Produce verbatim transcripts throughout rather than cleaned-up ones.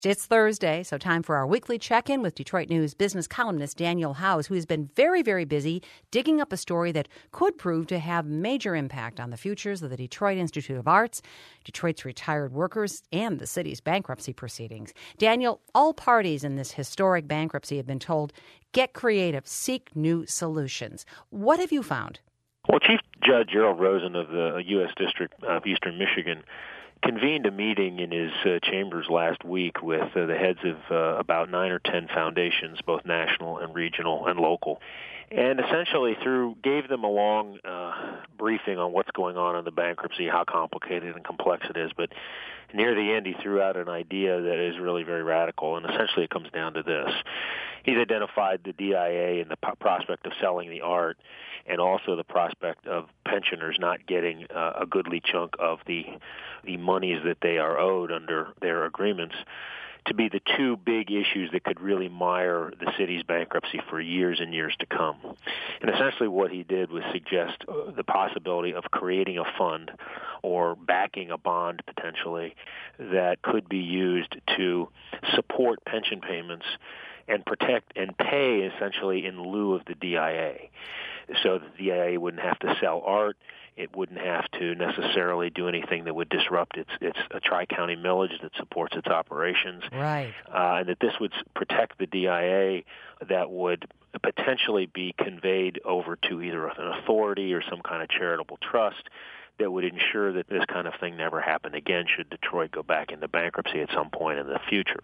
It's Thursday, so time for our weekly check-in with Detroit News business columnist Daniel Howes, who has been very, very busy digging up a story that could prove to have major impact on the futures of the Detroit Institute of Arts, Detroit's retired workers, and the city's bankruptcy proceedings. Daniel, all parties in this historic bankruptcy have been told, get creative, seek new solutions. What have you found? Well, Chief Judge Gerald Rosen of the U S District of Eastern Michigan convened a meeting in his uh, chambers last week with uh, the heads of uh, about nine or ten foundations, both national and regional and local, and essentially through gave them a long uh, briefing on what's going on in the bankruptcy, how complicated and complex it is. But near the end, he threw out an idea that is really very radical, and essentially it comes down to this. He's identified the D I A and the p- prospect of selling the art, and also the prospect of pensioners not getting uh, a goodly chunk of the the monies that they are owed under their agreements, to be the two big issues that could really mire the city's bankruptcy for years and years to come. And essentially what he did was suggest uh, the possibility of creating a fund or backing a bond potentially that could be used to support pension payments and protect and pay essentially in lieu of the D I A. So the D I A wouldn't have to sell art. It wouldn't have to necessarily do anything that would disrupt its its a tri-county millage that supports its operations. Right. Uh, and that this would protect the D I A that would potentially be conveyed over to either an authority or some kind of charitable trust that would ensure that this kind of thing never happened again should Detroit go back into bankruptcy at some point in the future.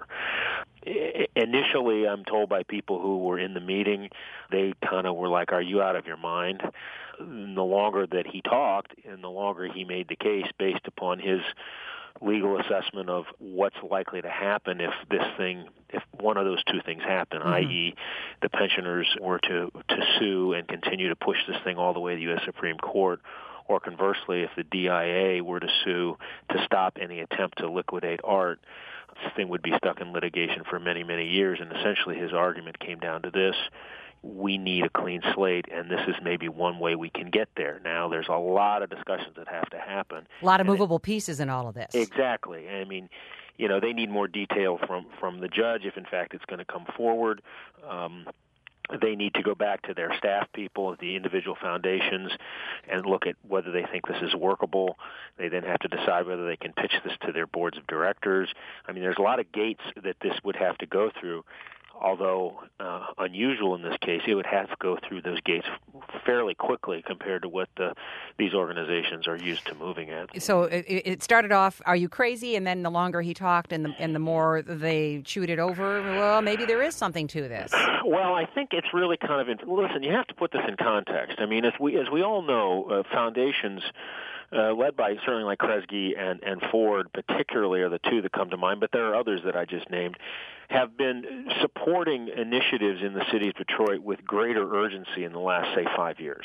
I- initially, I'm told by people who were in the meeting, they kind of were like, are you out of your mind? And the longer that he talked and the longer he made the case based upon his legal assessment of what's likely to happen if this thing, if one of those two things happen, mm-hmm. that is the pensioners were to, to sue and continue to push this thing all the way to the U S Supreme Court, or conversely, if the D I A were to sue to stop any attempt to liquidate art, this thing would be stuck in litigation for many, many years. And essentially his argument came down to this. We need a clean slate, and this is maybe one way we can get there. Now, there's a lot of discussions that have to happen. A lot of and movable it, pieces in all of this. Exactly. I mean, you know, they need more detail from, from the judge if, in fact, it's going to come forward. Um, They need to go back to their staff people at the individual foundations and look at whether they think this is workable. They then have to decide whether they can pitch this to their boards of directors. I mean, there's a lot of gates that this would have to go through. Although uh, unusual in this case, it would have to go through those gates fairly quickly compared to what the, these organizations are used to moving at. So it, it started off, are you crazy? And then the longer he talked and the, and the more they chewed it over, well, maybe there is something to this. Well, I think it's really kind of, in, listen, you have to put this in context. I mean, as we, as we all know, uh, foundations Uh, led by certainly like Kresge and, and Ford particularly are the two that come to mind, but there are others that I just named, have been supporting initiatives in the city of Detroit with greater urgency in the last, say, five years.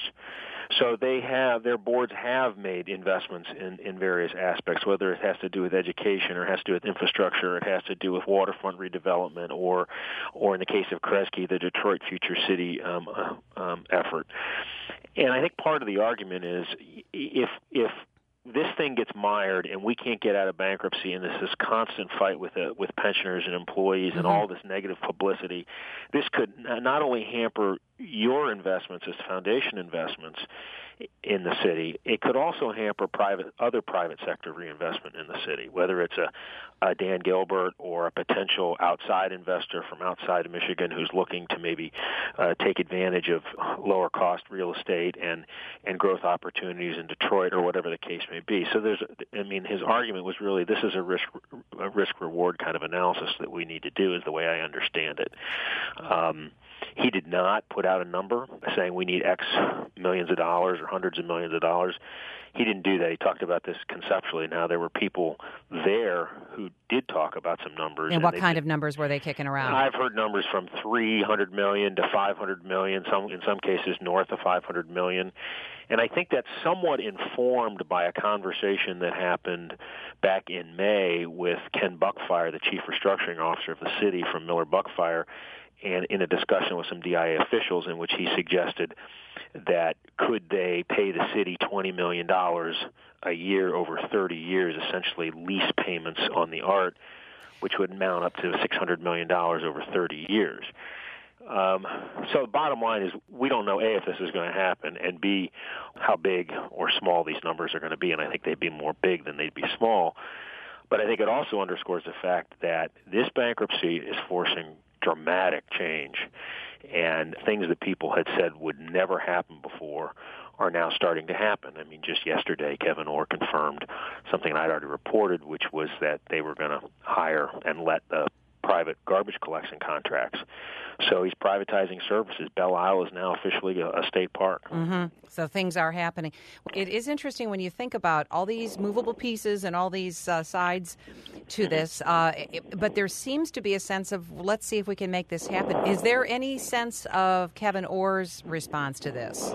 So they have, their boards have made investments in, in various aspects, whether it has to do with education or has to do with infrastructure, it has to do with waterfront redevelopment, or, or in the case of Kresge, the Detroit Future City um, uh, um, effort. And I think part of the argument is if if this thing gets mired and we can't get out of bankruptcy and there's this constant fight with uh, with pensioners and employees and mm-hmm. all this negative publicity, this could not only hamper your investments as foundation investments in the city, it could also hamper private other private sector reinvestment in the city, whether it's a, a Dan Gilbert or a potential outside investor from outside of Michigan who's looking to maybe uh, take advantage of lower cost real estate and, and growth opportunities in Detroit or whatever the case may be. So there's, I mean, his argument was really this is a risk a risk reward kind of analysis that we need to do, is the way I understand it. Um, He did not put out a number saying we need X millions of dollars or hundreds of millions of dollars. He didn't do that. He talked about this conceptually. Now, there were people there who did talk about some numbers. And, and what kind did, of numbers were they kicking around? I've heard numbers from three hundred million dollars to five hundred million dollars, some in some cases north of five hundred million dollars. And I think that's somewhat informed by a conversation that happened back in May with Ken Buckfire, the chief restructuring officer of the city from Miller Buckfire, and in a discussion with some D I A officials in which he suggested that could they pay the city twenty million dollars a year over thirty years, essentially lease payments on the art, which would amount up to six hundred million dollars over thirty years. Um, so the bottom line is we don't know, A, if this is going to happen, and B, how big or small these numbers are going to be, and I think they'd be more big than they'd be small. But I think it also underscores the fact that this bankruptcy is forcing dramatic change, and things that people had said would never happen before are now starting to happen. I mean, just yesterday, Kevin Orr confirmed something I'd already reported, which was that they were going to hire and let the private garbage collection contracts. So he's privatizing services. Belle Isle is now officially a, a state park. Mm-hmm. So things are happening. It is interesting when you think about all these movable pieces and all these uh, sides to this, uh, it, but there seems to be a sense of, let's see if we can make this happen. Is there any sense of Kevin Orr's response to this?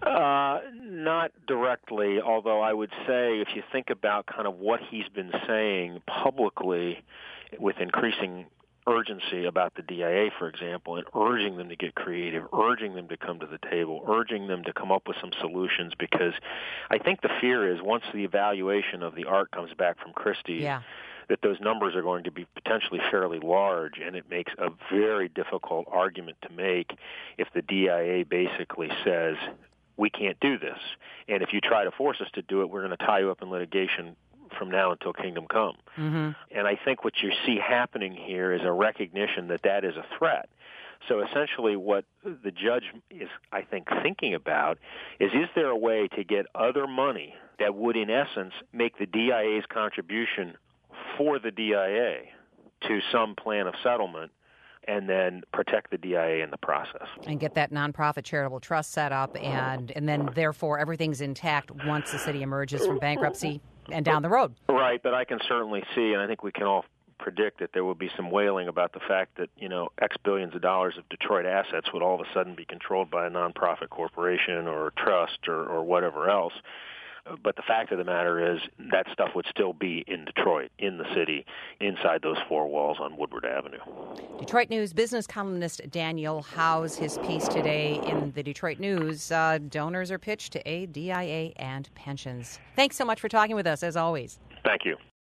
Uh, not directly, although I would say if you think about kind of what he's been saying publicly with increasing urgency about the D I A, for example, and urging them to get creative, urging them to come to the table, urging them to come up with some solutions, because I think the fear is once the evaluation of the art comes back from Christie's, yeah. that those numbers are going to be potentially fairly large, and it makes a very difficult argument to make if the D I A basically says, we can't do this, and if you try to force us to do it, we're going to tie you up in litigation from now until kingdom come. Mm-hmm. And I think what you see happening here is a recognition that that is a threat. So essentially what the judge is, I think, thinking about is, is there a way to get other money that would, in essence, make the D I A's contribution for the D I A to some plan of settlement and then protect the D I A in the process. And get that nonprofit charitable trust set up, and, and then, therefore, everything's intact once the city emerges from bankruptcy and down the road. Right, but I can certainly see, and I think we can all predict that there will be some wailing about the fact that, you know, X billions of dollars of Detroit assets would all of a sudden be controlled by a nonprofit corporation or trust or, or whatever else. But the fact of the matter is that stuff would still be in Detroit, in the city, inside those four walls on Woodward Avenue. Detroit News business columnist Daniel Howes, his piece today in the Detroit News, uh, donors are pitched to aid D I A and pensions. Thanks so much for talking with us, as always. Thank you.